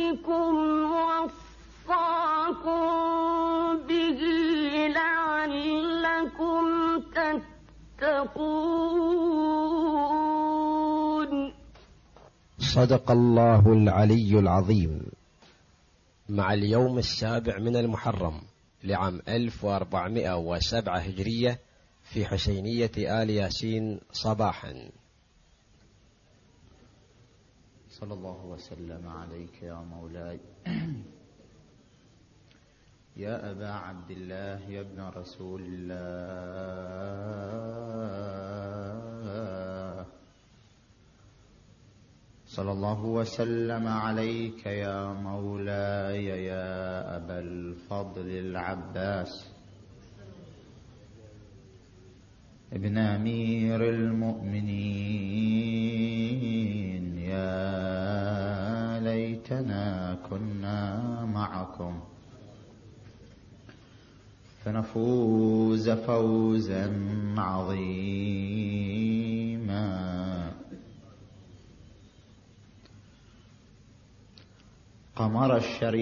ذلكم وصاكم به لعلكم تتقون. صدق الله العلي العظيم. مع اليوم السابع من المحرم لعام 1407 هجرية في حسينية آل ياسين صباحا. صلى الله وسلم عليك يا مولاي يا أبا عبد الله يا ابن رسول الله. صلى الله وسلم عليك يا مولاي يا أبا الفضل العباس ابن أمير المؤمنين. يا ليتنا كنا معكم فنفوز فوزا عظيما. قمر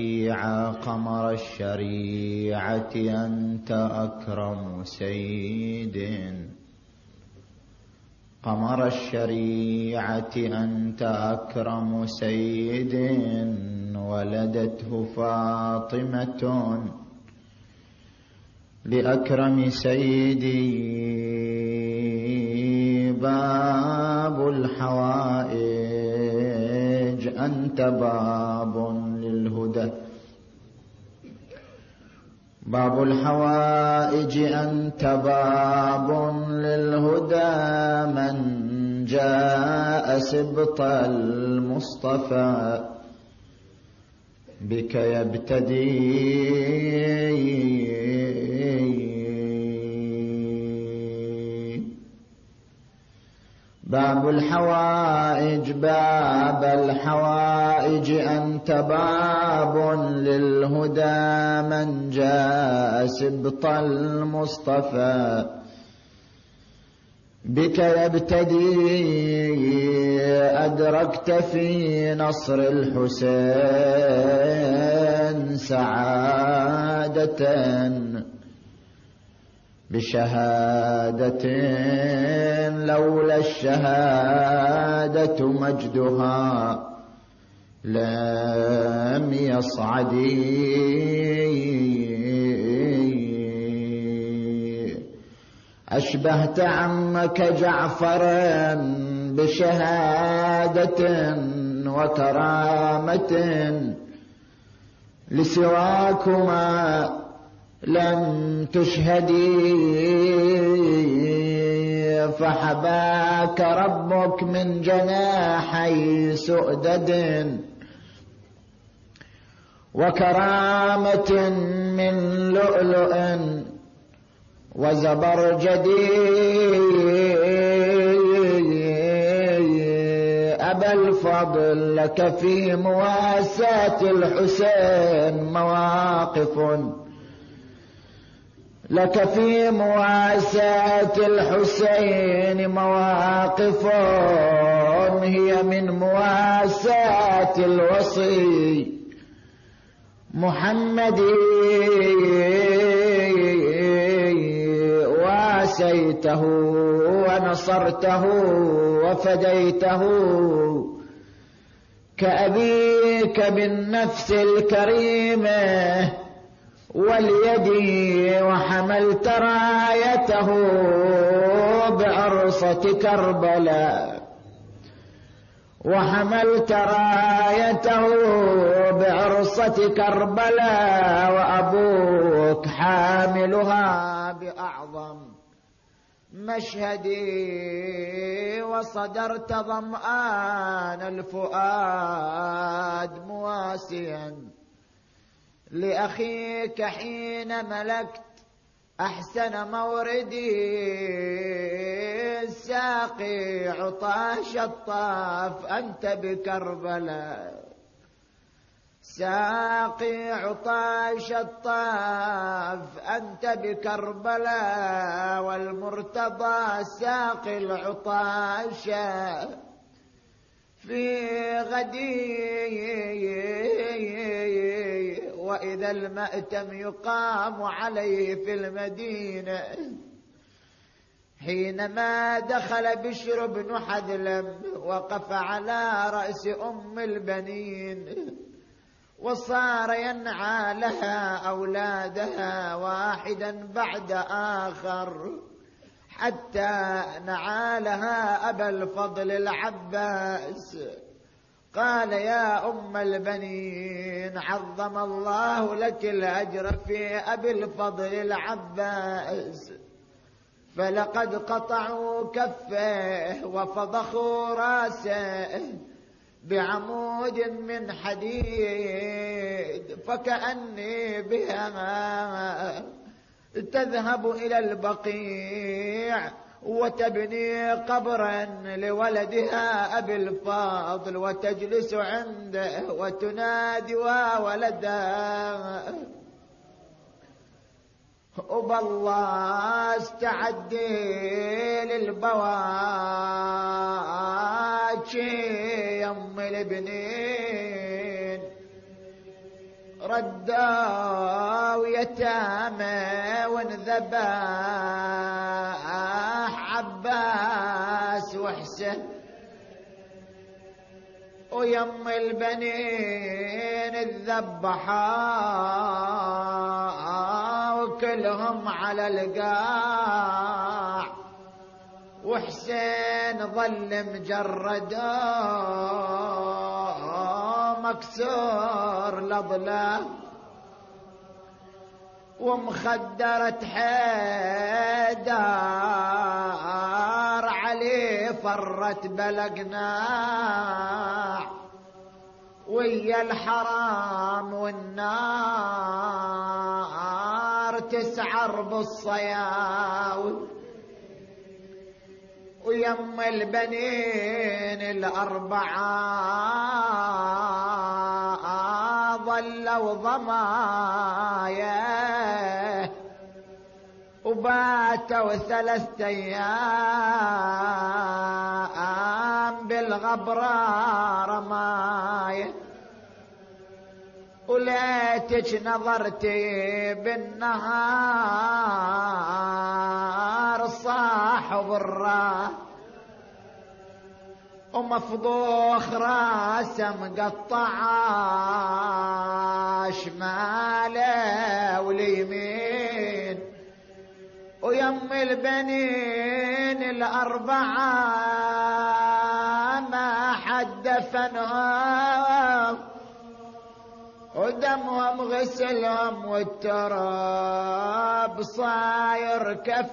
الشريعة أنت أكرم سيد. قمر الشريعة أنت أكرم سيد ولدته فاطمة لأكرم سيدي. باب الحوائج أنت باب للهدى. باب الحوائج أنت باب للهدى. من جاء سبط المصطفى بك يبتدي. باب الحوائج باب الحوائج أنت باب للهدى. من جاء سبط المصطفى بك يبتدي. أدركت في نصر الحسين سعادة بشهادة لولا الشهادة مجدها لم يصعدي. أشبهت عمك جعفرا بشهادة وكرامة لسواكما لم تشهدي. فحباك ربك من جناحي سؤدد وكرامة من لؤلؤ وزبرجدي. أبا الفضل لك في مواساة الحسين مواقف. لك في مواساة الحسين مواقف هي من مواساة الوصي محمد. واسيته ونصرته وفديته كأبيك بالنفس الكريمة واليد. وحملت رايته بعرصة كربلاء. وحملت رايته بعرصة كربلاء وأبوك حاملها بأعظم مشهدي. وصدرت ظمآن الفؤاد مواسيا لأخيك حين ملكت أحسن موردي. ساقي عطاش الطاف أنت بكربلاء. ساقي عطاش الطاف أنت بكربلاء. والمرتضى ساقي العطاش في غدي. وإذا المأتم يقام عليه في المدينة. حينما دخل بشر بن حذلم وقف على رأس أم البنين وصار ينعى لها أولادها واحدا بعد آخر، حتى نعى لها أبا الفضل العباس. قال يا أم البنين عظم الله لك الأجر في أبي الفضل العباس، فلقد قطعوا كفه وفضخوا راسه بعمود من حديد، فكأني بها تذهب إلى البقيع وتبني قبرا لولدها أبي الفاضل وتجلس عنده وتنادي وولدها وبالله استعدي للبواكي يم البنين. ردوا يتامى وانذبح عباس وحسن، ويم البنين الذبحا وكلهم على القاع، وحسين ظل مجرد مكسور لضله، ومخدرة حيدار عليه فرت بلقناع، ويا الحرام والنار تسعر بالصياوي، ويم البنين الأربعة ظلوا ضمايا وباتوا 3 أيام بالغبرة رمايا، وليتك نظرتي بالنهار صاحب الراس، ومفضوخ راسه مقطعه شماله واليمين، ويم البنين الأربعة ما حد دفنهم، ودمهم غسلهم والتراب صاير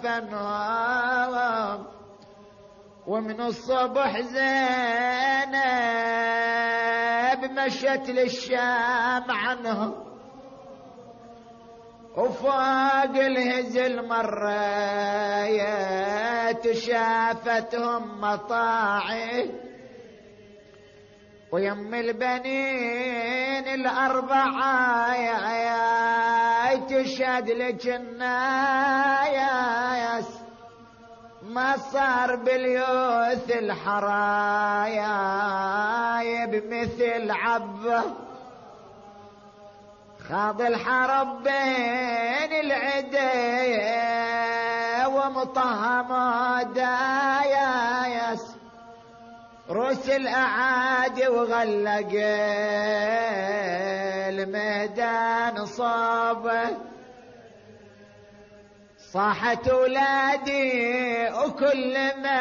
كفنهم. ومن الصبح زينب مشت للشام عنهم، وفوق الهزل مريت شافتهم مطاعي، ويم البنين الأربعة تشهد لجنايا ما صار باليوث الحرايا بمثل عبه، خاض الحرب بين العدي ومطهم داياس، رؤوس الأعادي وغلق الميدان صابه، صاحت ولادي وكل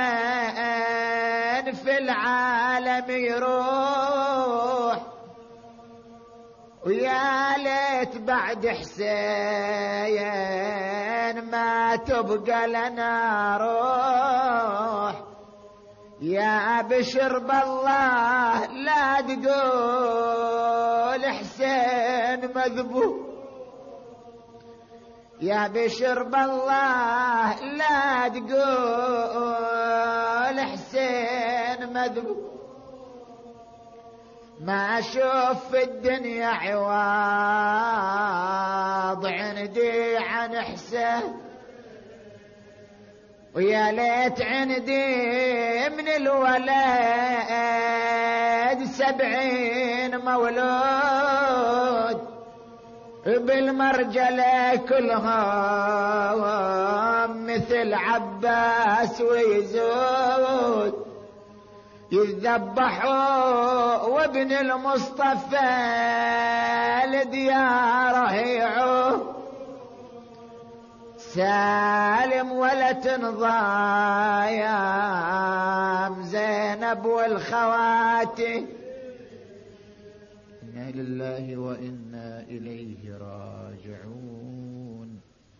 من في العالم يروح، ويا ليت بعد حسين ما تبقى لنا روح. يا بشر بالله لا تقول حسين مذبوح، يا بشر بالله لا تقول حسين مذبوح. ما اشوف في الدنيا عواض عندي عن حسين، ويا ليت عندي من الولد 70 مولود، بالمرجلة كلهم مثل عباس ويزود يذبحوا، وابن المصطفى لدياره يعود سالم ولا تنضايم زينب والخواتي. إنا لله وإنا إليه راجعون.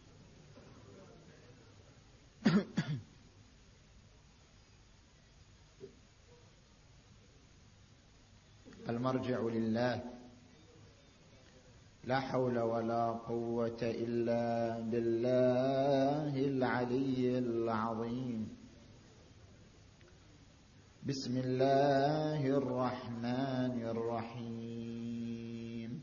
المرجع لله، لا حول ولا قوة إلا بالله العلي العظيم. بسم الله الرحمن الرحيم.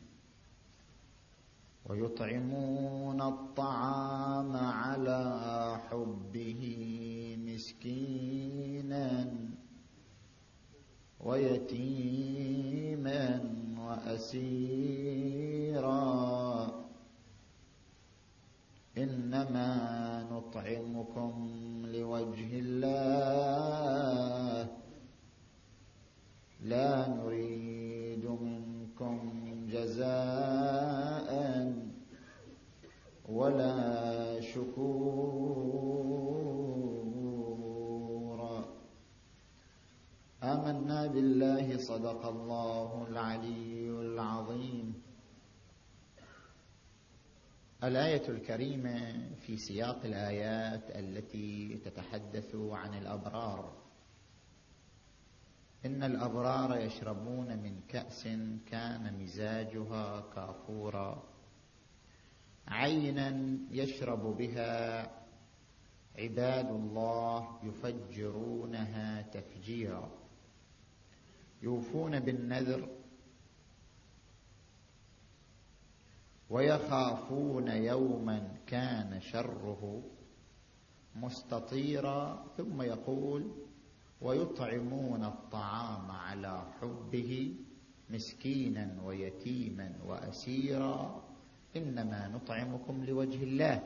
ويطعمون الطعام على حبه مسكينا ويتيما وأسيرا إنما نطعمكم لوجه الله لا نريد منكم جزاء ولا شكورا. آمنا بالله. صدق الله العلي العظيم. الآية الكريمة في سياق الآيات التي تتحدث عن الأبرار. إن الأبرار يشربون من كأس كان مزاجها كافورا عينا يشرب بها عباد الله يفجرونها تفجيرا يوفون بالنذر ويخافون يوما كان شره مستطيرا. ثم يقول ويطعمون الطعام على حبه مسكينا ويتيما وأسيرا إنما نطعمكم لوجه الله.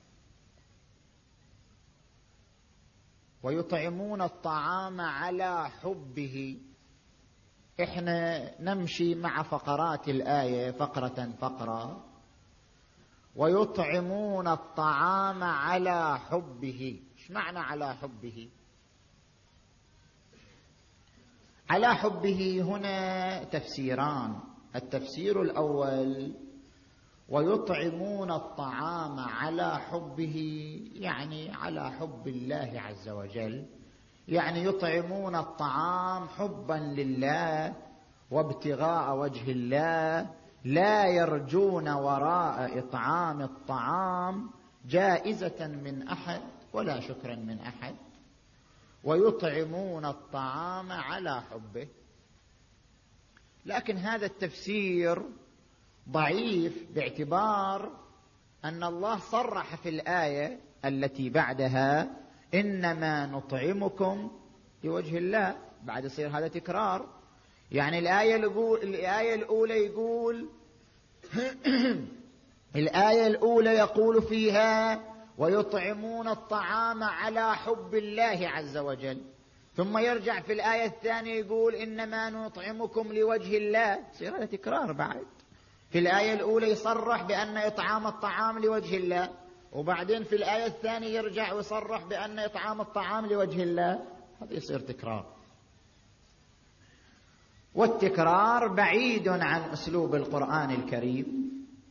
ويطعمون الطعام على حبه. احنا نمشي مع فقرات الآية فقرة فقرة. ويطعمون الطعام على حبه. ايش معنى على حبه؟ على حبه هنا تفسيران. التفسير الأول ويطعمون الطعام على حبه يعني على حب الله عز وجل، يعني يطعمون الطعام حبا لله وابتغاء وجه الله، لا يرجون وراء إطعام الطعام جائزة من أحد ولا شكرا من أحد. ويطعمون الطعام على حبه. لكن هذا التفسير ضعيف باعتبار أن الله صرح في الآية التي بعدها إنما نطعمكم لوجه الله. بعد يصير هذا تكرار. يعني الآية الأولى يقول الآية الأولى يقول فيها ويطعمون الطعام على حب الله عز وجل، ثم يرجع في الآية الثانية يقول إنما نطعمكم لوجه الله. يصير هذا تكرار. بعد في الآية الأولى يصرح بأن إطعام الطعام لوجه الله، وبعدين في الآية الثانية يرجع ويصرح بأن إطعام الطعام لوجه الله. هذا يصير تكرار، والتكرار بعيد عن أسلوب القرآن الكريم.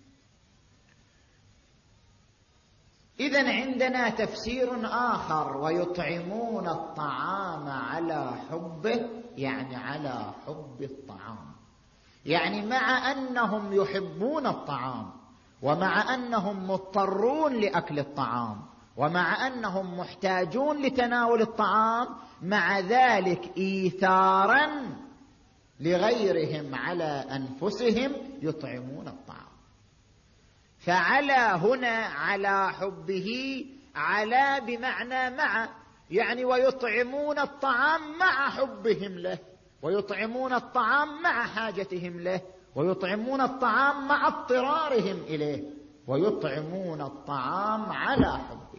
إذن عندنا تفسير آخر ويطعمون الطعام على حبه، يعني على حب الطعام، يعني مع أنهم يحبون الطعام ومع أنهم مضطرون لأكل الطعام ومع أنهم محتاجون لتناول الطعام، مع ذلك إيثارا لغيرهم على أنفسهم يطعمون الطعام. فعلى هنا على حبه، على بمعنى مع، يعني ويطعمون الطعام مع حبهم له، ويطعمون الطعام مع حاجتهم له، ويطعمون الطعام مع اضطرارهم إليه، ويطعمون الطعام على حبه،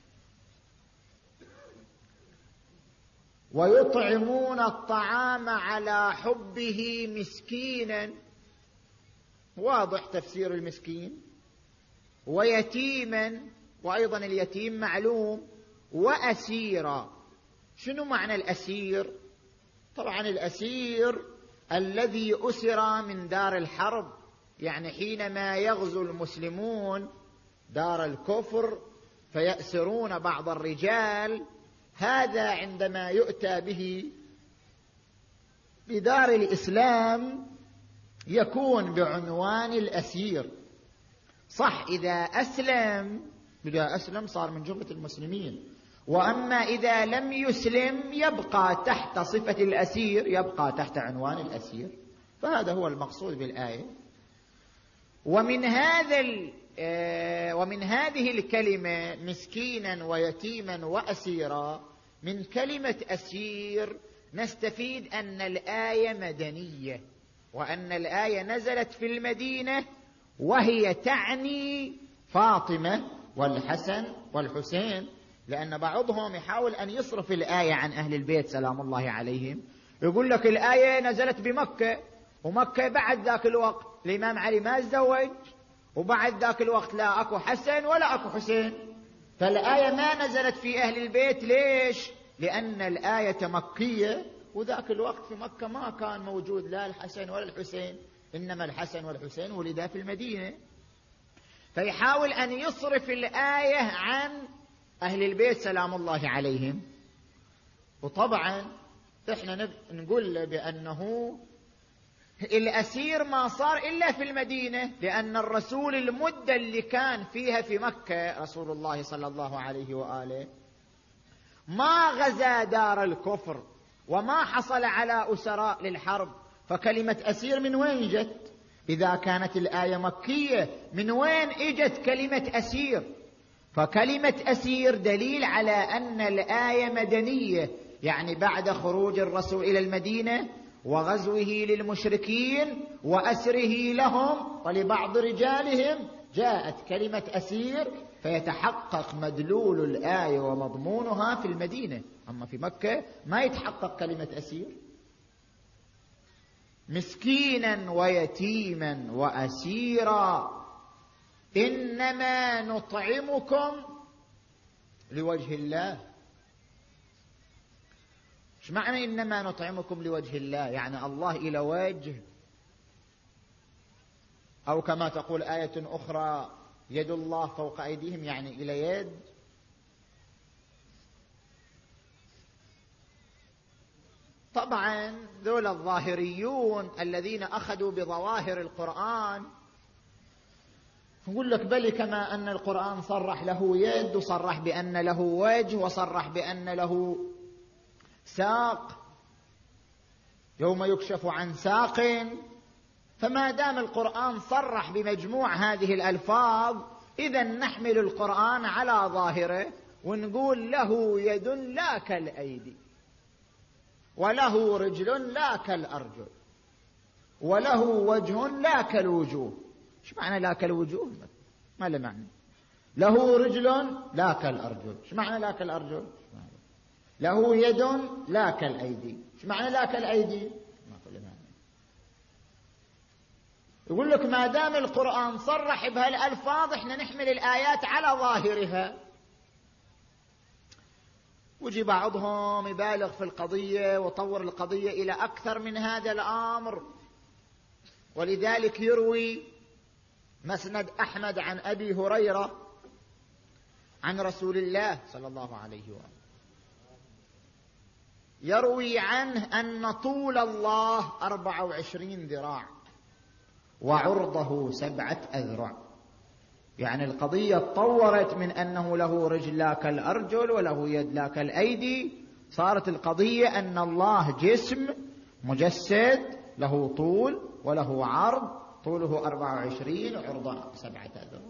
ويطعمون الطعام على حبه مسكينا، واضح تفسير المسكين، ويتيما، وأيضا اليتيم معلوم، وأسيرا. شنو معنى الأسير؟ طبعا الأسير الذي أسر من دار الحرب، يعني حينما يغزو المسلمون دار الكفر فيأسرون بعض الرجال، هذا عندما يؤتى به بدار الإسلام يكون بعنوان الأسير. صح إذا أسلم صار من جملة المسلمين، وأما إذا لم يسلم يبقى تحت صفة الأسير، يبقى تحت عنوان الأسير. فهذا هو المقصود بالآية. ومن هذه الكلمة مسكينا ويتيما وأسيرا، من كلمة أسير نستفيد أن الآية مدنية، وأن الآية نزلت في المدينة، وهي تعني فاطمة والحسن والحسين، لأن بعضهم يحاول أن يصرف الآية عن أهل البيت سلام الله عليهم، يقول لك الآية نزلت بمكة، ومكة بعد ذاك الوقت الإمام علي ما تزوج، وبعد ذاك الوقت لا أكو حسن ولا أكو حسين، فالآية ما نزلت في أهل البيت. ليش؟ لأن الآية مكية، وذاك الوقت في مكة ما كان موجود لا الحسن ولا الحسين، إنما الحسن والحسين ولدا في المدينة، فيحاول أن يصرف الآية عن أهل البيت سلام الله عليهم. وطبعا إحنا نقول بأنه الأسير ما صار إلا في المدينة، لأن الرسول المدة اللي كان فيها في مكة رسول الله صلى الله عليه وآله ما غزا دار الكفر، وما حصل على أسراء للحرب، فكلمة أسير من وين جت؟ إذا كانت الآية مكية من وين إجت كلمة أسير؟ فكلمة أسير دليل على أن الآية مدنية، يعني بعد خروج الرسول إلى المدينة وغزوه للمشركين وأسره لهم ولبعض رجالهم جاءت كلمة أسير، فيتحقق مدلول الآية ومضمونها في المدينة، أما في مكة ما يتحقق كلمة أسير. مسكينا ويتيما وأسيرا إنما نطعمكم لوجه الله. ايش معنى إنما نطعمكم لوجه الله؟ يعني الله إلى وجه، أو كما تقول آية أخرى يد الله فوق أيديهم، يعني إلى يد. طبعا ذول الظاهريون الذين أخذوا بظواهر القرآن يقول لك بل كما أن القرآن صرح له يد، وصرح بأن له وجه، وصرح بأن له ساق يوم يكشف عن ساق، فما دام القرآن صرح بمجموع هذه الألفاظ إذا نحمل القرآن على ظاهره ونقول له يد لا كالأيدي، وله رجل لا كالأرجل، وله وجه لا كالوجوه. ايش معنى لا كالوجوه؟ ما له معنى. له رجل لا كالأرجل، ايش معنى لا كالأرجل؟ له يد لا كالأيدي، ايش معنى لا كالأيدي؟ ما له معنى. يقول لك ما دام القرآن صرح بهالألفاظ احنا نحمل الآيات على ظاهرها. وجي بعضهم يبالغ في القضية وطور القضية إلى أكثر من هذا الأمر، ولذلك يروي مسند أحمد عن أبي هريرة عن رسول الله صلى الله عليه وآله، يروي عنه أن طول الله 24 ذراع وعرضه 7 أذرع. يعني القضية تطورت من أنه له رجل لا كالأرجل وله يد لا كالأيدي، صارت القضية أن الله جسم مجسد له طول وله عرض، طوله 24 وعرضه 7 أذرع.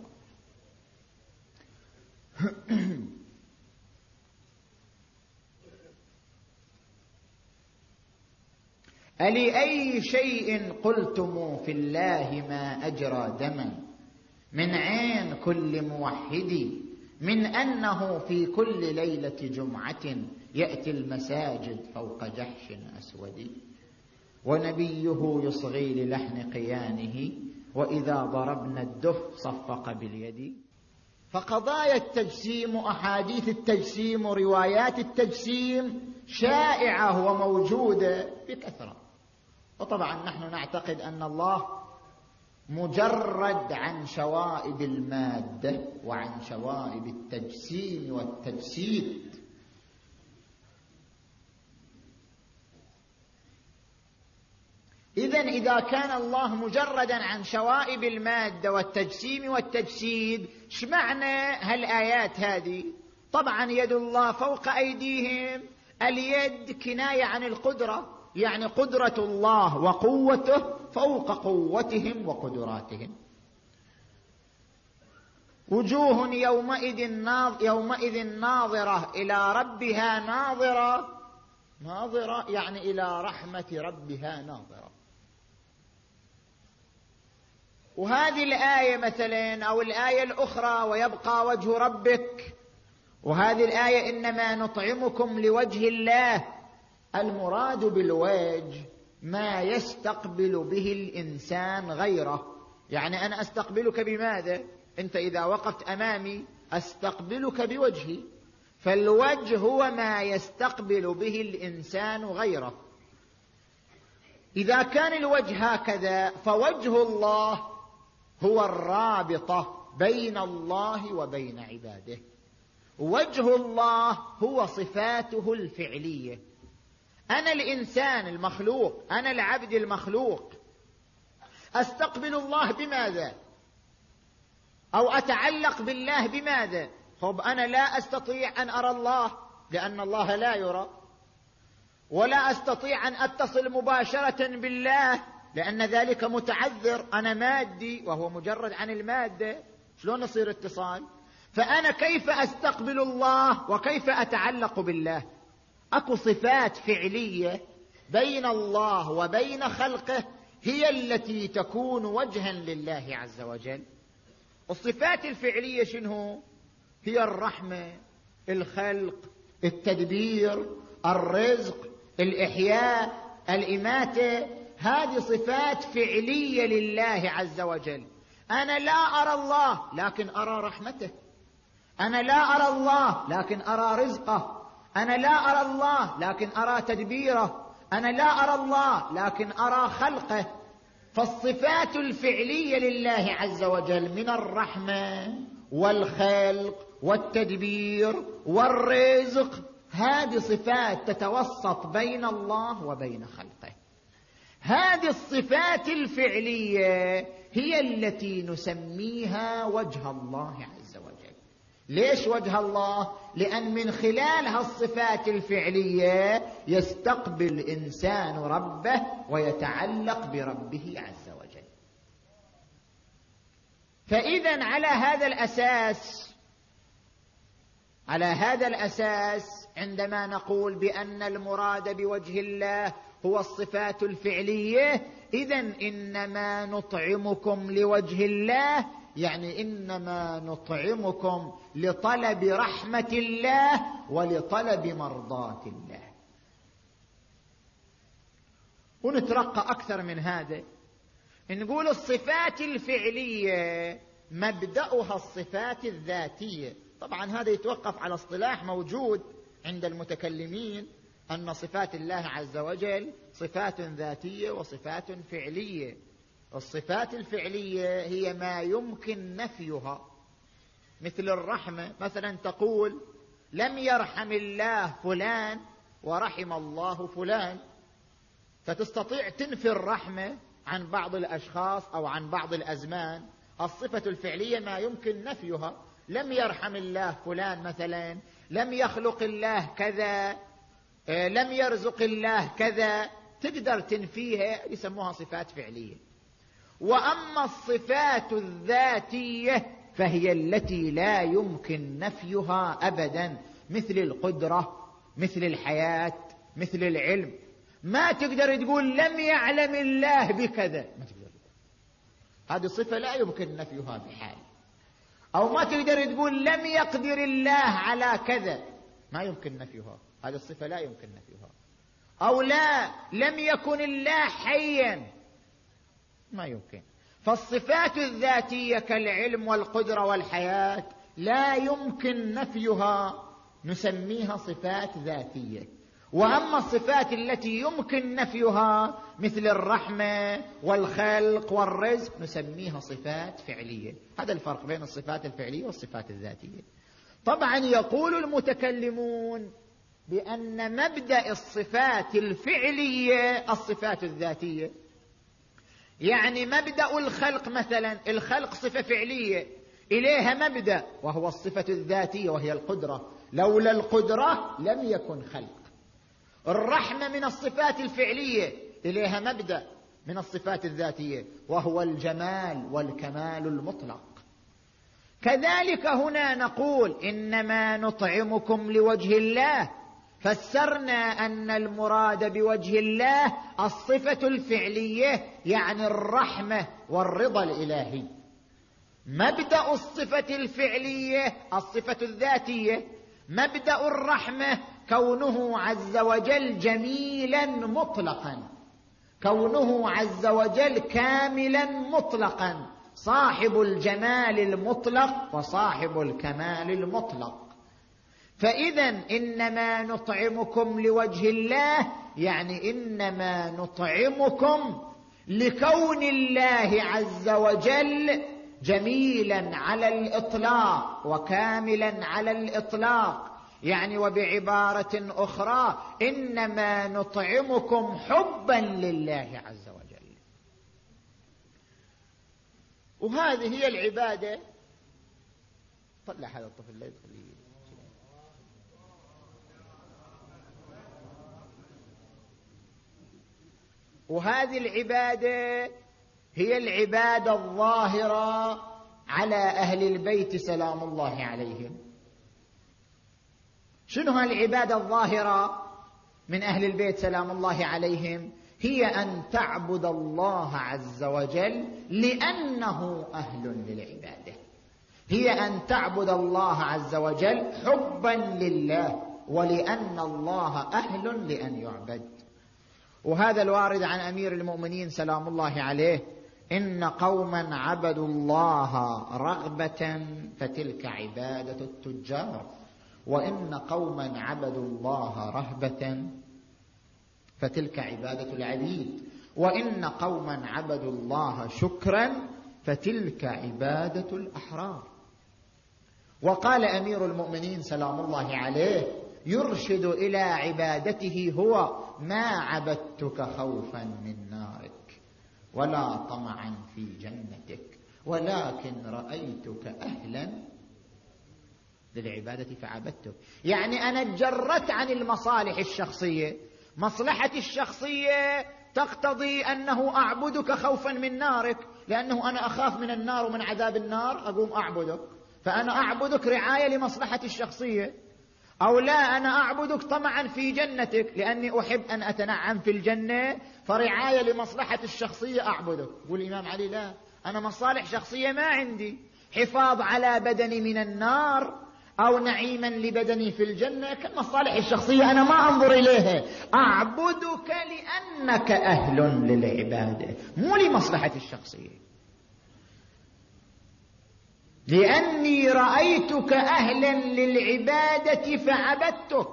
ألأي شيء قلتم في الله ما أجرى دما من عين كل موحد من أنه في كل ليلة جمعة يأتي المساجد فوق جحش أسود ونبيه يصغي للحن قيانه وإذا ضربنا الدف صفق باليد. فقضايا التجسيم، أحاديث التجسيم، روايات التجسيم شائعة وموجودة بكثرة. وطبعا نحن نعتقد أن الله مجرد عن شوائب المادة وعن شوائب التجسيم والتجسيد. إذن إذا كان الله مجردا عن شوائب المادة والتجسيم والتجسيد، ايش معنى هالآيات هذه؟ طبعا يد الله فوق أيديهم، اليد كناية عن القدرة، يعني قدرة الله وقوته فوق قوتهم وقدراتهم. وجوه يومئذ ناظرة إلى ربها ناظرة يعني إلى رحمة ربها ناظرة. وهذه الآية مثلا أو الآية الأخرى ويبقى وجه ربك، وهذه الآية إنما نطعمكم لوجه الله، المراد بالوجه ما يستقبل به الإنسان غيره. يعني أنا أستقبلك بماذا؟ أنت إذا وقفت أمامي أستقبلك بوجهي، فالوجه هو ما يستقبل به الإنسان غيره. إذا كان الوجه هكذا فوجه الله هو الرابطة بين الله وبين عباده. وجه الله هو صفاته الفعلية. أنا الإنسان المخلوق، أنا العبد المخلوق، أستقبل الله بماذا؟ أو أتعلق بالله بماذا؟ طب أنا لا أستطيع أن أرى الله لأن الله لا يرى، ولا أستطيع أن أتصل مباشرة بالله لأن ذلك متعذر، أنا مادي وهو مجرد عن المادة، شلون يصير اتصال؟ فأنا كيف أستقبل الله وكيف أتعلق بالله؟ أكو صفات فعلية بين الله وبين خلقه هي التي تكون وجها لله عز وجل. الصفات الفعلية شنو؟ هي الرحمة، الخلق، التدبير، الرزق، الإحياء، الإماتة. هذه صفات فعلية لله عز وجل. أنا لا أرى الله لكن أرى رحمته، أنا لا أرى الله لكن أرى رزقه، أنا لا أرى الله لكن أرى تدبيره، أنا لا أرى الله لكن أرى خلقه. فالصفات الفعلية لله عز وجل من الرحمة والخلق والتدبير والرزق، هذه صفات تتوسط بين الله وبين خلقه. هذه الصفات الفعلية هي التي نسميها وجه الله عز وجل. ليش وجه الله؟ لأن من خلال هالصفات الفعلية يستقبل الإنسان ربه ويتعلق بربه عز وجل. فإذا على هذا الأساس عندما نقول بأن المراد بوجه الله هو الصفات الفعلية، إذن إنما نطعمكم لوجه الله، يعني إنما نطعمكم لطلب رحمة الله ولطلب مرضاة الله. ونترقى أكثر من هذا، نقول الصفات الفعلية مبدأها الصفات الذاتية. طبعا هذا يتوقف على اصطلاح موجود عند المتكلمين أن صفات الله عز وجل صفات ذاتية وصفات فعلية. الصفات الفعلية هي ما يمكن نفيها، مثل الرحمة، مثلا تقول لم يرحم الله فلان ورحم الله فلان، فتستطيع تنفي الرحمة عن بعض الأشخاص أو عن بعض الأزمان. الصفة الفعلية ما يمكن نفيها، لم يرحم الله فلان مثلا، لم يخلق الله كذا، لم يرزق الله كذا، تقدر تنفيها، يسموها صفات فعلية. وأما الصفات الذاتية فهي التي لا يمكن نفيها أبدا، مثل القدرة، مثل الحياة، مثل العلم. ما تقدر تقول لم يعلم الله بكذا، ما تقدر تقول. هذه صفة لا يمكن نفيها بحال. أو ما تقدر تقول لم يقدر الله على كذا، ما يمكن نفيها، هذه الصفة لا يمكن نفيها. أو لا لم يكن الله حيا، ما يمكن. فالصفات الذاتية كالعلم والقدرة والحياة لا يمكن نفيها، نسميها صفات ذاتية. وأما الصفات التي يمكن نفيها مثل الرحمة والخلق والرزق نسميها صفات فعلية. هذا الفرق بين الصفات الفعلية والصفات الذاتية. طبعا يقول المتكلمون بأن مبدأ الصفات الفعلية الصفات الذاتية. يعني مبدأ الخلق مثلا، الخلق صفة فعلية إليها مبدأ وهو الصفة الذاتية وهي القدرة، لولا القدرة لم يكن خلق. الرحمة من الصفات الفعلية إليها مبدأ من الصفات الذاتية وهو الجمال والكمال المطلق. كذلك هنا نقول إنما نطعمكم لوجه الله، فسرنا أن المراد بوجه الله الصفة الفعلية يعني الرحمة والرضا الإلهي. مبدأ الصفة الفعلية الصفة الذاتية، مبدأ الرحمة كونه عز وجل جميلا مطلقا، كونه عز وجل كاملا مطلقا، صاحب الجمال المطلق وصاحب الكمال المطلق. فإذا إنما نطعمكم لوجه الله يعني إنما نطعمكم لكون الله عز وجل جميلا على الإطلاق وكاملا على الإطلاق. يعني وبعبارة أخرى إنما نطعمكم حبا لله عز وجل. وهذه هي العبادة. طلع هذا الطفل لا يدخل. وهذه العبادة هي العبادة الظاهرة على أهل البيت سلام الله عليهم. شنو هالعبادة الظاهرة من أهل البيت سلام الله عليهم؟ هي أن تعبد الله عز وجل لأنه أهل للعبادة، هي أن تعبد الله عز وجل حبا لله ولأن الله أهل لأن يعبد. وهذا الوارد عن أمير المؤمنين سلام الله عليه: إن قوما عبدوا الله رغبة فتلك عبادة التجار، وإن قوما عبدوا الله رهبة فتلك عبادة العبيد، وإن قوما عبدوا الله شكرا فتلك عبادة الأحرار. وقال أمير المؤمنين سلام الله عليه يرشد إلى عبادته هو: ما عبدتك خوفا من نارك ولا طمعا في جنتك ولكن رأيتك أهلا للعبادة فعبدتك. يعني أنا تجردت عن المصالح الشخصية. مصلحتي الشخصية تقتضي أنه أعبدك خوفا من نارك، لأنه أنا أخاف من النار ومن عذاب النار أقوم أعبدك، فأنا أعبدك رعاية لمصلحتي الشخصية. أو لا، أنا أعبدك طمعا في جنتك لأني أحب أن أتنعم في الجنة، فرعاية لمصلحة الشخصية أعبدك. يقول الإمام علي: لا، أنا مصالح شخصية ما عندي، حفاظ على بدني من النار أو نعيما لبدني في الجنة كالمصالح الشخصية أنا ما أنظر إليها، أعبدك لأنك أهل للعبادة مو لمصلحة الشخصية، لأني رأيتك أهلا للعبادة فعبدتك.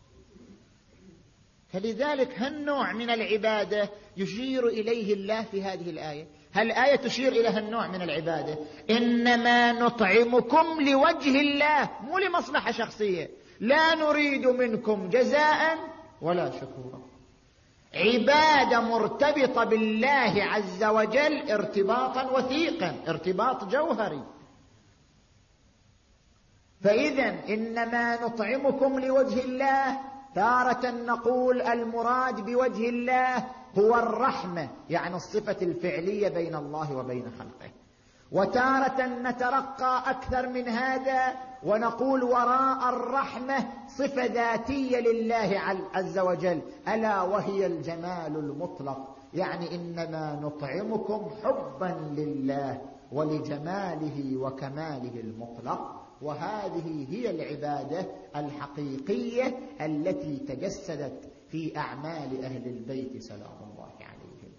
فلذلك هالنوع من العبادة يشير إليه الله في هذه الآية. هالآية تشير إلى هالنوع من العبادة: إنما نطعمكم لوجه الله، مو لمصلحة شخصية، لا نريد منكم جزاء ولا شكورا. عبادة مرتبطة بالله عز وجل ارتباطا وثيقا، ارتباط جوهري. فإذا إنما نطعمكم لوجه الله، تارة نقول المراد بوجه الله هو الرحمة، يعني الصفة الفعلية بين الله وبين خلقه، وتارة نترقى أكثر من هذا ونقول وراء الرحمة صفة ذاتية لله عز وجل، ألا وهي الجمال المطلق، يعني إنما نطعمكم حبا لله ولجماله وكماله المطلق. وهذه هي العبادة الحقيقية التي تجسدت في أعمال أهل البيت سلام الله عليهم.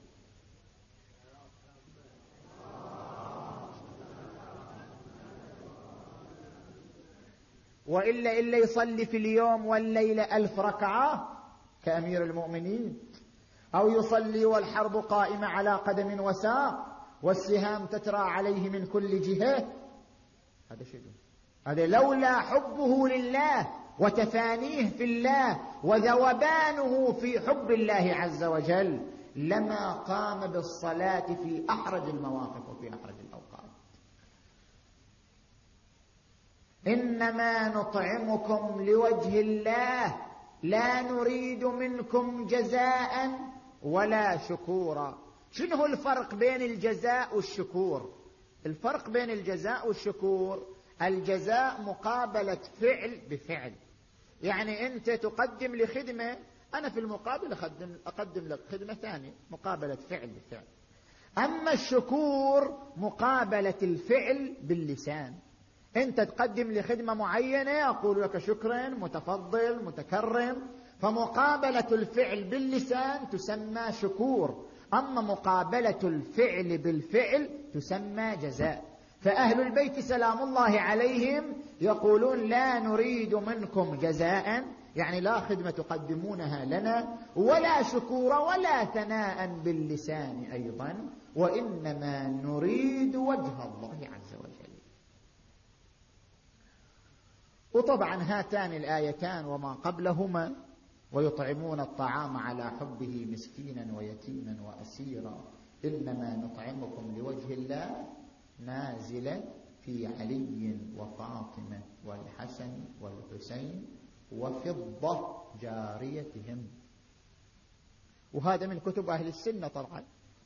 وإلا يصلي في اليوم والليلة 1000 ركعة كأمير المؤمنين، أو يصلي والحرب قائمة على قدم وساق والسهام تترى عليه من كل جهة، هذا شيء، هذا لولا حبه لله وتفانيه في الله وذوبانه في حب الله عز وجل لما قام بالصلاة في أحرج المواقف وفي أحرج الأوقات. إنما نطعمكم لوجه الله لا نريد منكم جزاء ولا شكورا. شنو الفرق بين الجزاء والشكور؟ الفرق بين الجزاء والشكور، الجزاء مقابلة فعل بفعل، يعني أنت تقدم لي خدمة، أنا في المقابل أقدم لك خدمة ثانية، مقابلة فعل بفعل. أما الشكور مقابلة الفعل باللسان، أنت تقدم لي خدمة معينة أقول لك شكرا متفضل متكرم، فمقابلة الفعل باللسان تسمى شكور، أما مقابلة الفعل بالفعل تسمى جزاء. فأهل البيت سلام الله عليهم يقولون لا نريد منكم جزاء، يعني لا خدمة تقدمونها لنا، ولا شكورا ولا ثناء باللسان أيضا، وإنما نريد وجه الله عز وجل. وطبعا هاتان الآيتان وما قبلهما ويطعمون الطعام على حبه مسكينا ويتيما وأسيرا إنما نطعمكم لوجه الله نازلة في علي وفاطمة والحسن والحسين وفضة جاريتهم. وهذا من كتب أهل السنة طبعا.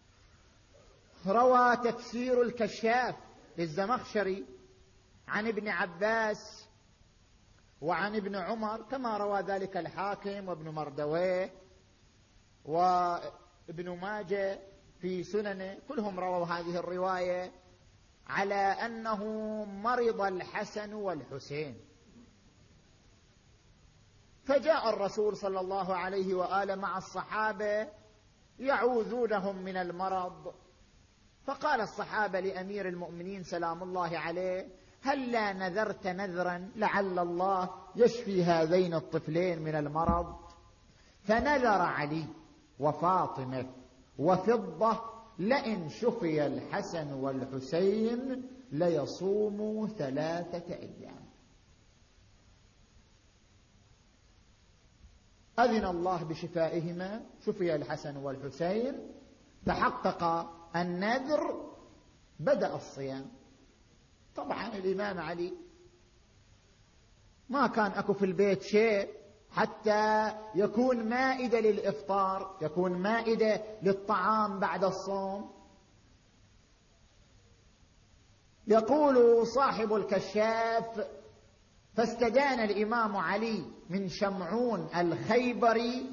روى تفسير الكشاف للزمخشري عن ابن عباس وعن ابن عمر كما روى ذلك الحاكم وابن مردويه وابن ماجه في سننه، كلهم رووا هذه الرواية على أنه مرض الحسن والحسين، فجاء الرسول صلى الله عليه وآله مع الصحابة يعوذونهم من المرض، فقال الصحابة لأمير المؤمنين سلام الله عليه هلا نذرت نذرا لعل الله يشفي هذين الطفلين من المرض؟ فنذر علي وفاطمة وفضة لئن شفي الحسن والحسين ليصوموا 3 أيام. أذن الله بشفائهما، شفي الحسن والحسين، تحقق النذر، بدأ الصيام. طبعا الإمام علي ما كان أكو في البيت شيء حتى يكون مائدة للإفطار، يكون مائدة للطعام بعد الصوم. يقول صاحب الكشاف فاستدان الإمام علي من شمعون الخيبري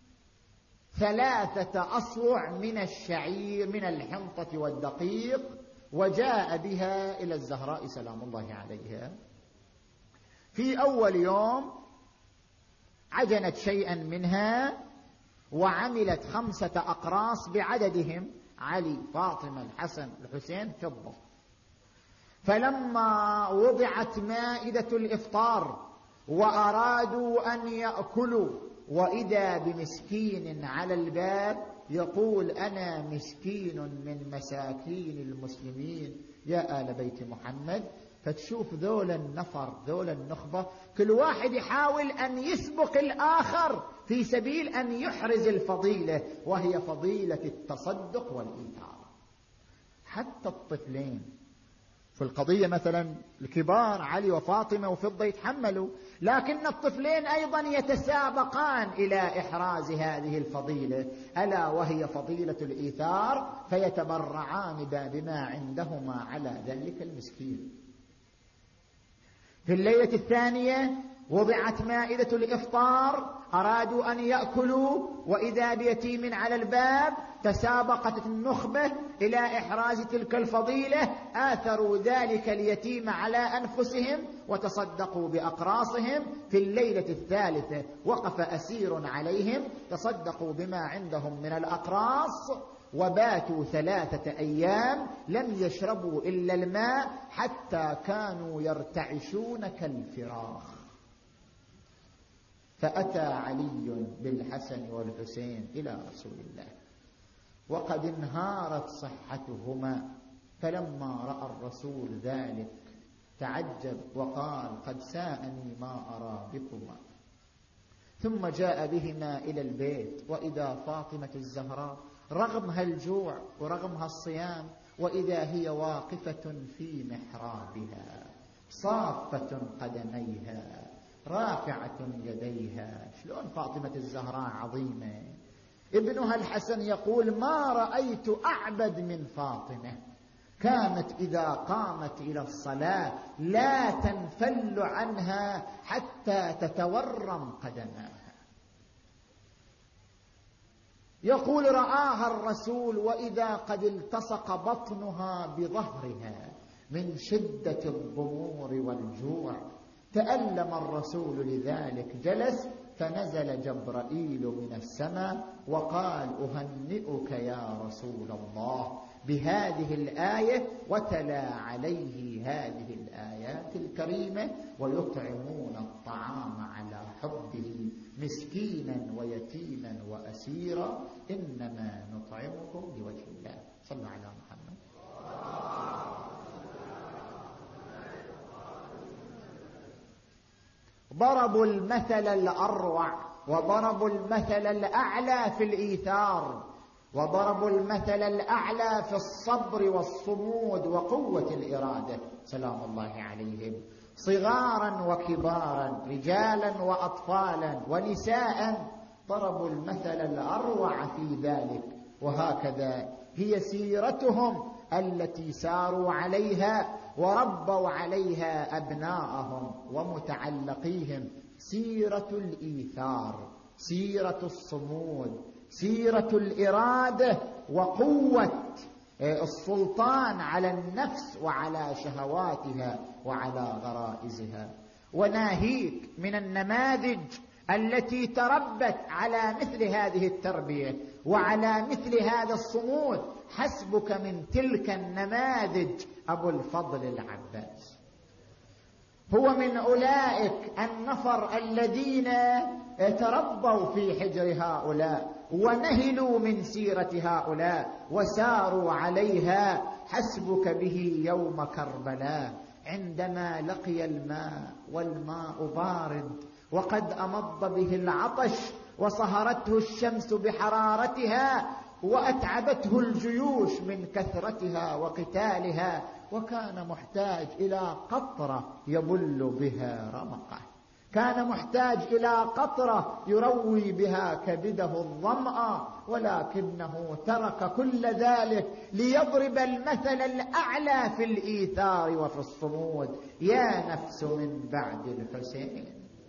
3 أصوع من الشعير من الحنطة والدقيق، وجاء بها إلى الزهراء سلام الله عليها. في أول يوم عجنت شيئا منها وعملت 5 أقراص بعددهم، علي فاطمة الحسن الحسين فضة. فلما وضعت مائدة الإفطار وأرادوا أن يأكلوا وإذا بمسكين على الباب يقول أنا مسكين من مساكين المسلمين يا آل بيت محمد. فتشوف ذول النفر ذول النخبة كل واحد يحاول أن يسبق الآخر في سبيل أن يحرز الفضيلة، وهي فضيلة التصدق والإيثار. حتى الطفلين في القضية مثلا الكبار علي وفاطمة وفضة يتحملوا، لكن الطفلين أيضا يتسابقان إلى إحراز هذه الفضيلة، ألا وهي فضيلة الإيثار، فيتبرعان بما عندهما على ذلك المسكين. في الليلة الثانية وضعت مائدة الإفطار، أرادوا أن يأكلوا وإذا بيتيم على الباب، تسابقت النخبة إلى إحراز تلك الفضيلة، آثروا ذلك اليتيم على أنفسهم وتصدقوا بأقراصهم. في الليلة الثالثة وقف أسير عليهم، تصدقوا بما عندهم من الأقراص، وباتوا 3 أيام لم يشربوا إلا الماء، حتى كانوا يرتعشون كالفراخ. فأتى علي بالحسن والحسين إلى رسول الله وقد انهارت صحتهما، فلما رأى الرسول ذلك تعجب وقال: قد ساءني ما أرى بكما. ثم جاء بهما إلى البيت، وإذا فاطمة الزهراء رغم الجوع ورغم الصيام، وإذا هي واقفة في محرابها صافة قدميها رافعة يديها. شلون فاطمة الزهراء عظيمة! ابنها الحسن يقول: ما رأيت أعبد من فاطمة، كانت إذا قامت إلى الصلاة لا تنفل عنها حتى تتورم قدماها. يقول: رآها الرسول وإذا قد التصق بطنها بظهرها من شدة الضمور والجوع، تألم الرسول لذلك، جلس، فنزل جبرائيل من السماء وقال: أهنئك يا رسول الله بهذه الآية، وتلا عليه هذه الآيات الكريمة: ويطعمون الطعام على حبه مسكينا ويتيما وأسيرا، إنما نطعمكم لوجه الله. صلوا على محمد. ضربوا المثل الأروع وضربوا المثل الأعلى في الإيثار، وضربوا المثل الأعلى في الصبر والصمود وقوة الإرادة، سلام الله عليهم، صغارا وكبارا، رجالا وأطفالا ونساء، ضربوا المثل الأروع في ذلك. وهكذا هي سيرتهم التي ساروا عليها وربوا عليها أبناءهم ومتعلقيهم، سيرة الإيثار، سيرة الصمود، سيرة الإرادة، وقوة السلطان على النفس وعلى شهواتها وعلى غرائزها. وناهيك من النماذج التي تربت على مثل هذه التربية وعلى مثل هذا الصمود، حسبك من تلك النماذج أبو الفضل العباس. هو من أولئك النفر الذين تربوا في حجر هؤلاء ونهلوا من سيرة هؤلاء وساروا عليها. حسبك به يوم كربلاء عندما لقي الماء والماء بارد وقد أمض به العطش وصهرته الشمس بحرارتها وأتعبته الجيوش من كثرتها وقتالها، وكان محتاج إلى قطرة يبل بها رمقه، كان محتاج إلى قطرة يروي بها كبده الظمأ، ولكنه ترك كل ذلك ليضرب المثل الأعلى في الإيثار وفي الصمود. يا نفس من بعد الحسين.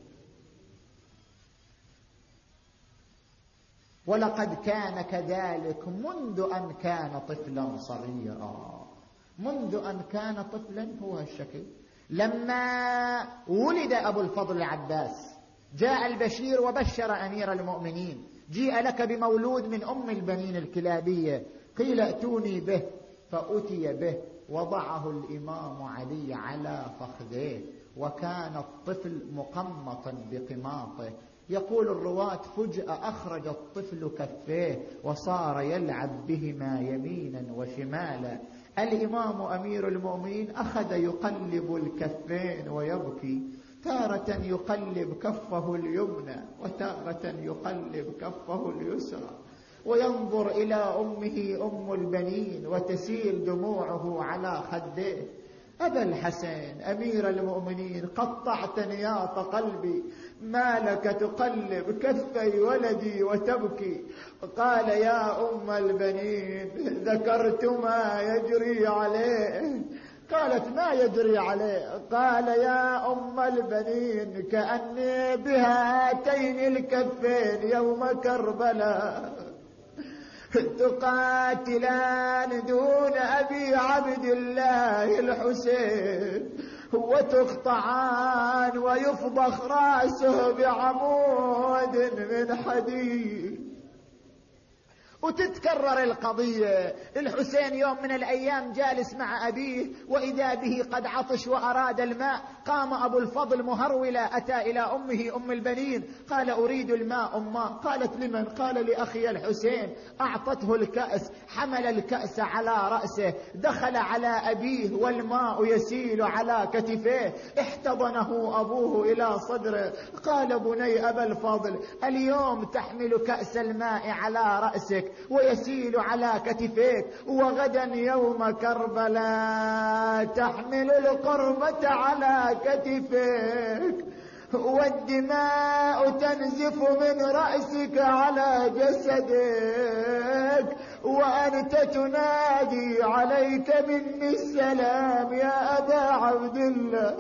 ولقد كان كذلك منذ أن كان طفلا صغيرا، منذ أن كان طفلا هو الشكل. لما ولد أبو الفضل العباس جاء البشير وبشر أمير المؤمنين: جيء لك بمولود من أم البنين الكلابية، قيل ائتوني به، فأتي به، وضعه الإمام علي على فخذيه، وكان الطفل مقمطا بقماطه. يقول الرواة: فجأة أخرج الطفل كفيه وصار يلعب بهما يمينا وشمالا. الإمام أمير المؤمنين أخذ يقلب الكفين ويبكي، تارة يقلب كفه اليمنى وتارة يقلب كفه اليسرى، وينظر إلى أمه أم البنين وتسيل دموعه على خديه. أبا الحسن أمير المؤمنين، قطعت نياط قلبي، ما لك تقلب كفي ولدي وتبكي؟ قال يا أم البنين ذكرت ما يجري عليه. قالت ما يجري عليه؟ قال يا أم البنين كأني بهاتين الكفين يوم كربلاء تقاتلان دون أبي عبد الله الحسين، وتقطعان ويفضخ رأسه بعمود من حديد. وتتكرر القضية. الحسين يوم من الأيام جالس مع أبيه وإذا به قد عطش وأراد الماء. قام أبو الفضل مهرولة، أتى إلى أمه أم البنين، قال أريد الماء أمه. قالت لمن؟ قال لأخي الحسين. أعطته الكأس، حمل الكأس على رأسه، دخل على أبيه والماء يسيل على كتفيه، احتضنه أبوه إلى صدره. قال بني أبا الفضل اليوم تحمل كأس الماء على رأسك ويسيل على كتفيك، وغدا يوم كربلاء تحمل القربة على كتفيك، والدماء تنزف من رأسك على جسدك، وأنت تنادي عليك مني السلام يا أبا عبد الله.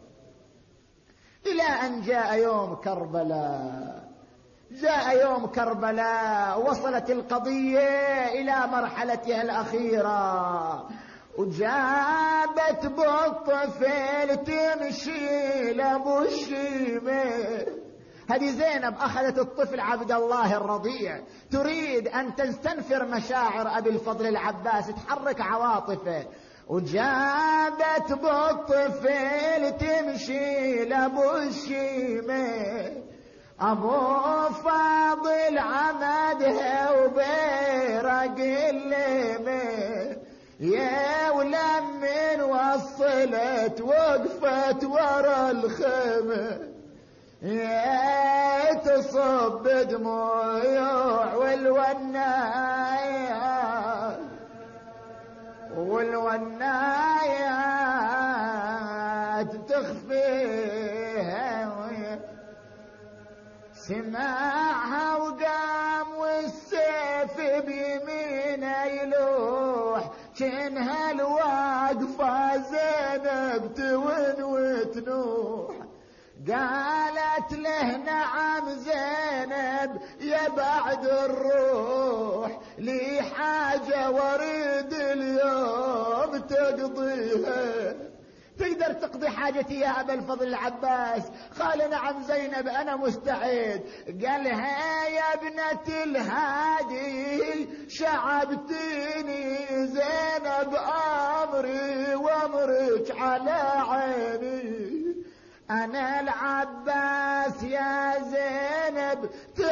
إلى أن جاء يوم كربلاء. جاء يوم كربلاء، وصلت القضية إلى مرحلتها الأخيرة، وجابت بالطفل تمشي لأبو الشيمة. هذه زينب أخذت الطفل عبد الله الرضيع، تريد أن تستنفر مشاعر أبي الفضل العباس، تحرك عواطفه، وجابت بالطفل تمشي لأبو الشيمة. أبو فاضل عمدها وبيرق الليمة، يا ولمن وصلت وقفت ورا الخيمة، يا تصب دموع والونايات تخفيها. سمعها وقام والسيف بيمينه يلوح، كأنها الواقفة زينب تون وتنوح. قالت له نعم زينب يا بعد الروح، لي حاجة وريد اليوم تقضيها. تقدر تقضي حاجتي يا أبا الفضل العباس؟ قال نعم زينب أنا مستعد. قالها يا ابنة الهادي شعبتيني زينب أمري وأمرك على عيني، أنا العباس يا زينب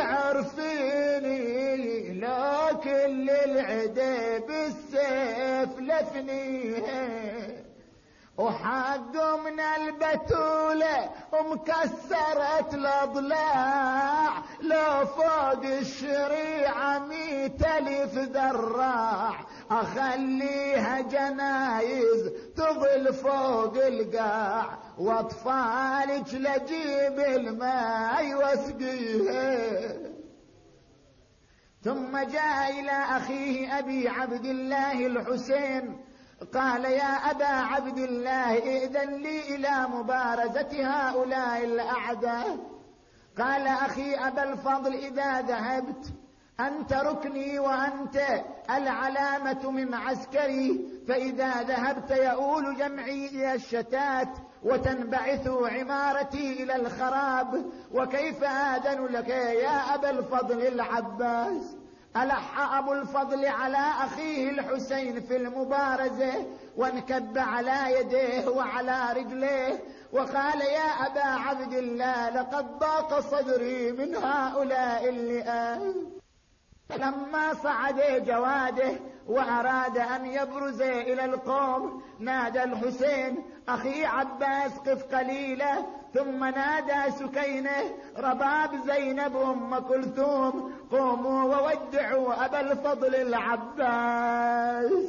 تعرفيني، لو كل العدا بالسيف لفنيها، وحق من البتولة ومكسرت الأضلاع، لو فوق الشريعة 100,000 ذراع، أخليها جنايز تظل فوق القاع، واطفالك لجيب الماء واسقيها. ثم جاء إلى أخيه أبي عبد الله الحسين، قال يا أبا عبد الله ائذن لي إلى مبارزة هؤلاء الأعداء. قال أخي أبا الفضل إذا ذهبت أنت ركني وأنت العلامة من عسكري، فإذا ذهبت يؤول جمعي إلى الشتات وتنبعث عمارتي إلى الخراب، وكيف آذن لك يا أبا الفضل العباس؟ ألح أبو الفضل على أخيه الحسين في المبارزة، وانكب على يديه وعلى رجليه، وقال يا أبا عبد الله لقد ضاق صدري من هؤلاء اللئام. فلما صعد جواده وأراد أن يبرز إلى القوم، نادى الحسين أخي عباس قف قليلا، ثم نادى سكينة رباب زينب أم كلثوم قوموا وودعوا أبا الفضل العباس.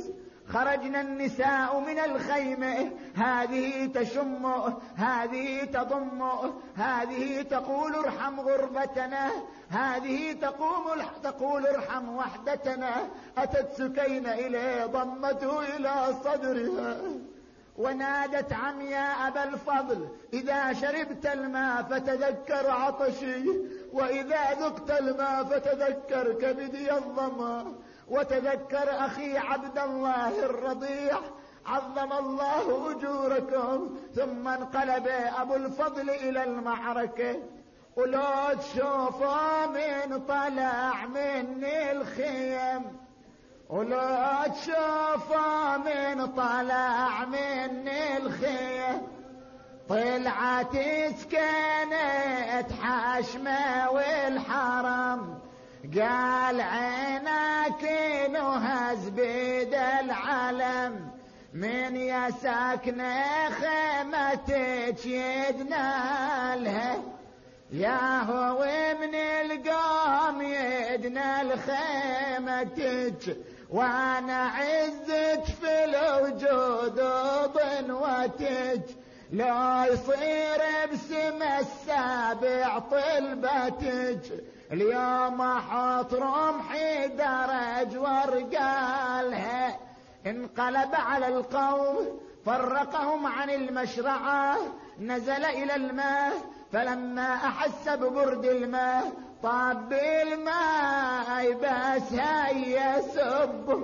خرجنا النساء من الخيمة، هذه تشمه، هذه تضمه، هذه تقول ارحم غربتنا، هذه تقول ارحم وحدتنا. أتت سكينة إليه ضمته إلى صدرها ونادت عم يا أبا الفضل إذا شربت الماء فتذكر عطشي، وإذا ذقت الماء فتذكر كبدي الظما، وتذكر أخي عبد الله الرضيع عظم الله أجوركم. ثم انقلب أبو الفضل إلى المعركة، ولو تشوفوا من طلع من الخيم، ولو تشوفوا من طلع من الخيم، طلعت سكنة حشمة والحرم، قال عينك نهز بيد العلم، من يا ساكنة خيمتك يدنا لها، يا هو من القوم يدنا لخيمتك، وانا عزك في الوجود وضنوتك، لا يصير بسم السابع طلبتك، اليوم احط رمحي درج ورقالها. انقلب على القوم فرقهم عن المشرعة، نزل الى الماء، فلما احس ببرد الماء طاب بالماء بس هيا سب،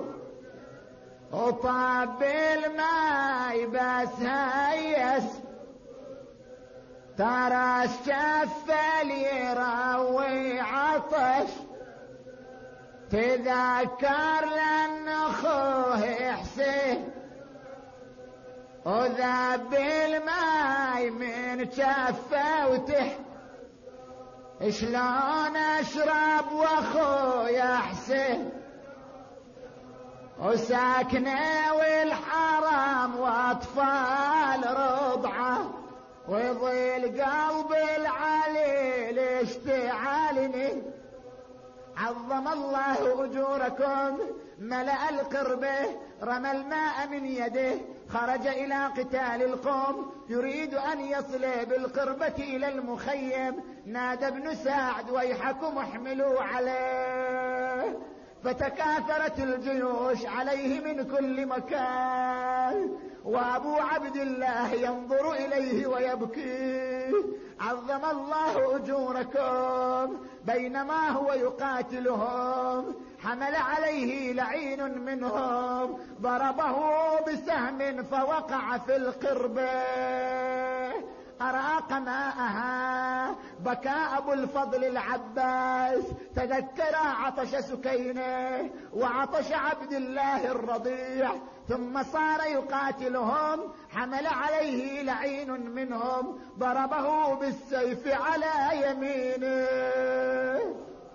وطاب بالماء بس هيا سب، ترى الشفل يروي عطش، تذكر لأن أخوه حسين وذاب الماي من شفه وتحت، شلون اشرب واخويا حسين وساكنه والحرام واطفال رضعه، ويظل قلب العليل اشتعالني. عظم الله أجوركم. ملأ القربة، رمى الماء من يده، خرج إلى قتال القوم، يريد أن يصل بالقربة إلى المخيم. نادى ابن سعد ويحكم احملوا عليه، فتكاثرت الجيوش عليه من كل مكان، وابو عبد الله ينظر اليه ويبكي. عظم الله اجوركم. بينما هو يقاتلهم حمل عليه لعين منهم، ضربه بسهم فوقع في القربة، أراق ماءها. بكى أبو الفضل العباس، تذكر عطش سكينة وعطش عبد الله الرضيع، ثم صار يقاتلهم. حمل عليه لعين منهم، ضربه بالسيف على يمينه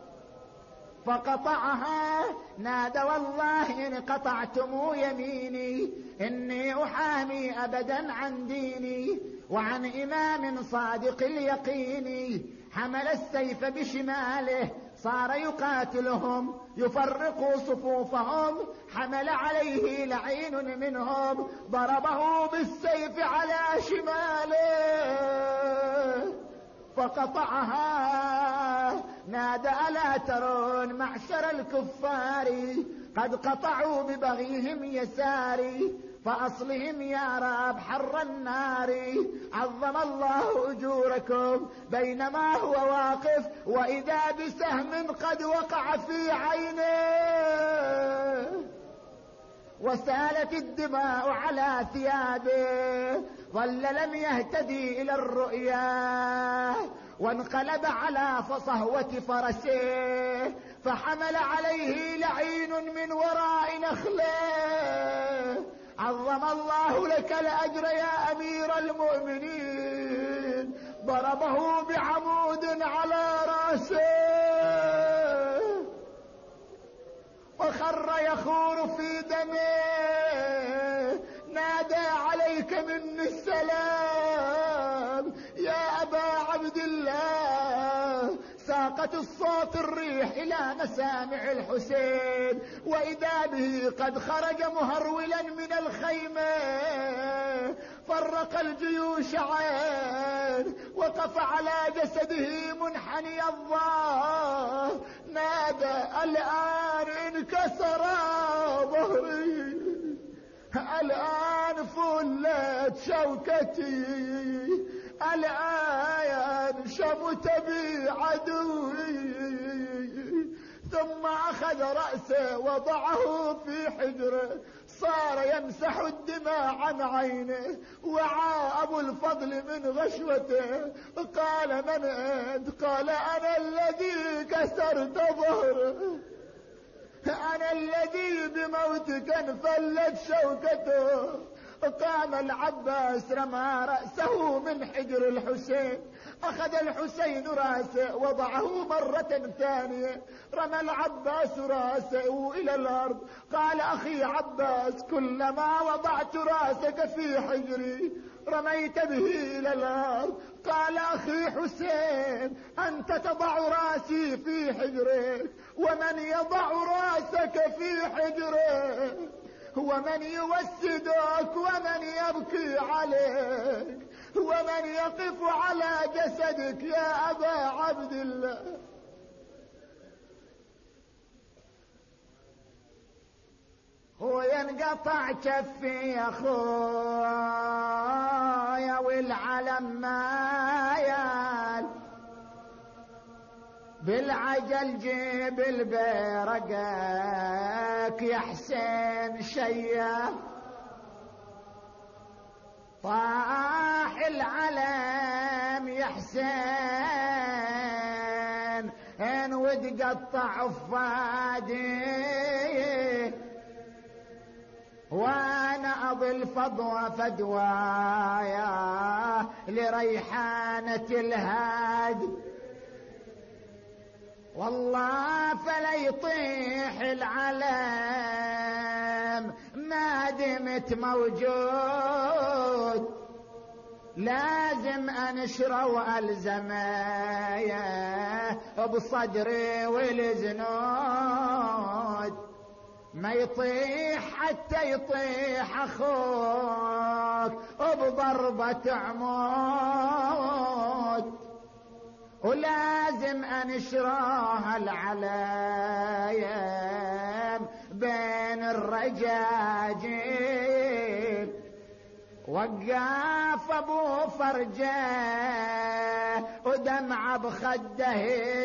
فقطعها. نادى والله إن قطعتم يميني إني أحامي أبدا عن ديني وعن إمام صادق اليقين. حمل السيف بشماله، صار يقاتلهم يفرق صفوفهم. حمل عليه لعين منهم، ضربه بالسيف على شماله فقطعها. نادى ألا ترون معشر الكفار قد قطعوا ببغيهم يساري، فأصلهم يا رب حر النار. عظم الله أجوركم. بينما هو واقف وإذا بسهم قد وقع في عينه، وسالت الدماء على ثيابه، ظل لم يهتدي إلى الرؤيا. وانقلب على صهوة فرسه، فحمل عليه لعين من وراء نخله. عظم الله لك الأجر يا أمير المؤمنين. ضربه بعمود على رأسه وخر يخور في دمه. نادى عليك مني السلام يا أبا عبد الله. ساقت الصوت الريح إلى مسامع الحسين. وإذا به قد خرج مهرولا من الخيمة، فرق الجيوش عين، وقف على جسده منحني الظهر، نادى الآن انكسر ظهري، الآن فلت شوكتي، الآن شمت بي عدوي. ثم أخذ رأسه وضعه في حجره، صار يمسح الدماء عن عينه، وعى أبو الفضل من غشوته. قال من أنت؟ قال أنا الذي كسرت ظهره، أنا الذي بموتك انفلت شوكته. قام العباس رمى رأسه من حجر الحسين، أخذ الحسين رأسه وضعه مرة ثانية، رمى العباس رأسه إلى الأرض. قال أخي عباس كلما وضعت رأسك في حجري رميت به إلى الأرض. قال أخي حسين أنت تضع رأسي في حجرك، ومن يضع رأسك في حجرك، ومن يوسدك، ومن يبكي عليك، ومن يقف على جسدك يا أبا عبد الله. هو ينقطع كفي يا خويا والعلم ما يال، بالعجل جيب البرقك يا حسين شيا. طاح العلم يا حسين ان وتقطع فادي، وانا اضل فضوى فدوايا لريحانة الهادي. والله فلا يطيح العلم ما دمت موجود، لازم انشره والزمايا بصدري والزنود. ما يطيح حتى يطيح اخوك بضربة عمود، ولازم انشرها العلايم بين الرجاجيل. وقاف ابو فرجه ودمعه بخده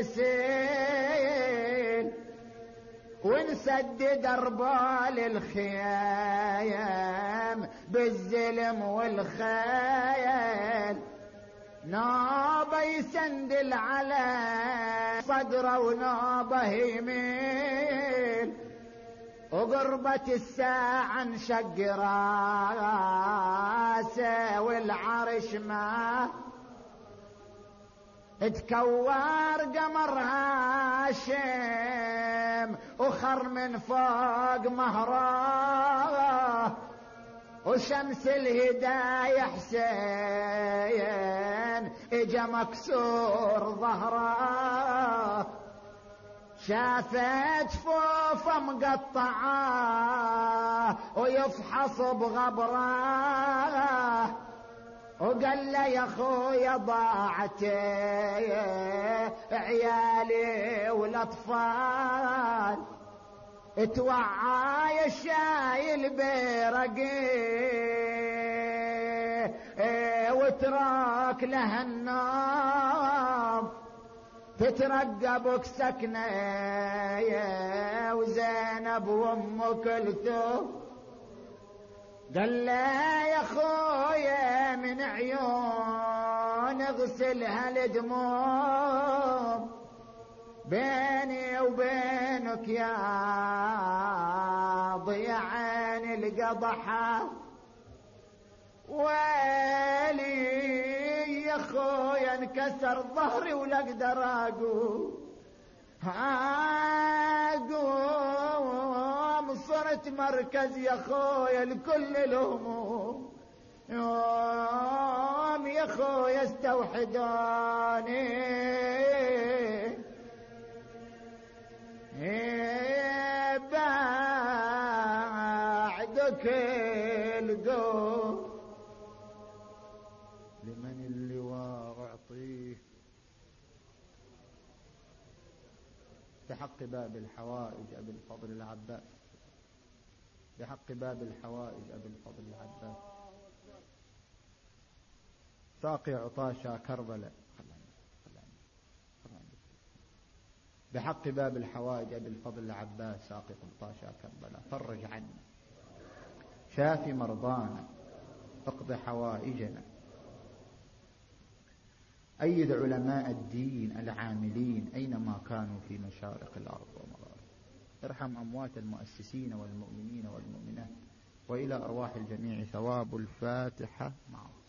يسيل، ونسدد اربال الخيام بالزلم والخيل. نوبه يسندل على صدره ونوبه يميل، وقربة الساعة انشق راسه والعرش ما تكوار قمر هاشم وخر من فوق مهره، وشمس الهداية حسين اجا مكسور ظهره. شافت فوفة مقطعة ويفحص بغبره، وقال له يا خويا ضاعت عيالي والاطفال، اتوعى يا شايل برقي وتراك له النوم، تترقبك سكنة وزينب وام كلثوم. قال له يا خويا من عيون اغسلها الدموم، بيني وبينك يا ضيعين القضحة، ويلي يا خويا انكسر ظهري ولا اقدر اقوم، صرت مركز يا خويا لكل الهموم. يوم يا خويا استوحدوني القوم لمن اللواء أعطيه بحق باب الحوائج أبي الفضل العباس، بحق باب الحوائج أبي الفضل العباس، ساقي عطاشا كربلاء، بحق باب الحوائج أبي الفضل العباس ساقي عطاشا كربلاء، فرج عنا، شافي مرضانا، اقض حوائجنا، أيد علماء الدين العاملين أينما كانوا في مشارق الأرض ومغاربها، ارحم أموات المؤسسين والمؤمنين والمؤمنات، وإلى أرواح الجميع ثواب الفاتحة معه.